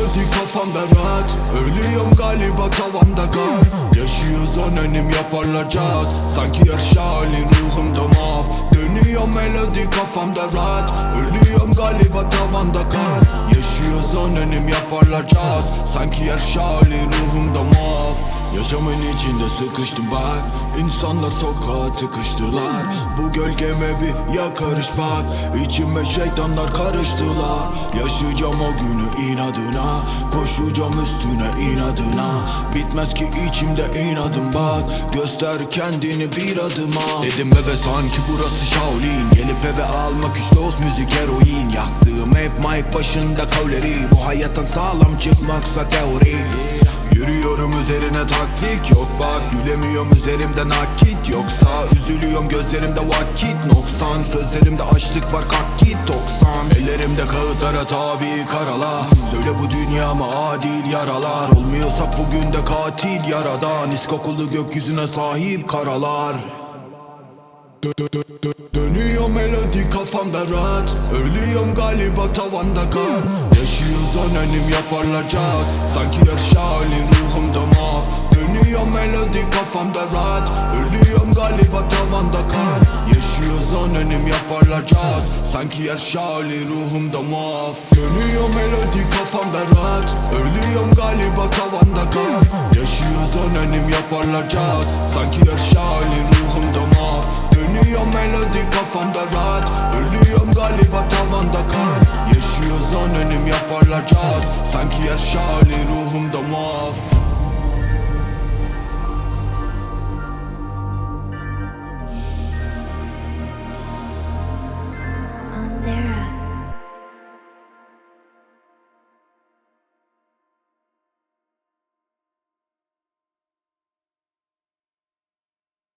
melodi kafamda rahat. Ölüyorum galiba tavanda kar. Yaşıyoruz anonim yaparlar caz. Sanki her şalin ruhumda maf. Dönüyor melodi kafamda rahat. Ölüyorum galiba tavanda kar. Yaşıyoruz anonim yaparlar caz. Sanki her şalin ruhumda maf. Yaşamın içinde sıkıştım bak. İnsanlar sokağa tıkıştılar. Bu gölgeme bir yakarış bak. İçime şeytanlar karıştılar. Yaşayacağım o günü inadına. Koşacağım üstüne inadına. Bitmez ki içimde inadım bak. Göster kendini bir adıma. Dedim bebe sanki burası Shaolin. Gelip eve almak 3 doz müzik heroin. Yaktığım hep mic başında kavleri. Bu hayattan sağlam çıkmaksa teori. Yürüyorum üzerine taktik yok bak. Gülemiyorum üzerimde nakit yoksa. Üzülüyorum gözlerimde vakit noksan. Sözlerimde açlık var kalk git 90. Ellerimde kağıtlara tabi karala. Söyle bu dünya mı adil yaralar. Olmuyorsak bugün de katil yaradan. İskokulu gökyüzüne sahip karalar. Dönüyor melodi kafamda rahat. Ölüyorum galiba tavanda kar. Yaşıyoruz anonim yaparlar caz. Sanki her şalin ruhumda maf. Dönüyor melodi kafamda rahat. Ölüyorum galiba tavanda kar. Yaşıyoruz anonim yaparlar caz. Sanki her şalin ruhumda maf. Dönüyor melodi kafamda rahat. Ölüyorum galiba tavanda kar. Yaşıyoruz anonim yaparlar caz. Sanki her şalin ruhumda maf. Dönüyor melodi kafamda rahat. Ölüyorum galiba tavanda kar. Yaşıyoruz anonim yaparlar caz. Sanki her şalin ruhumda maf.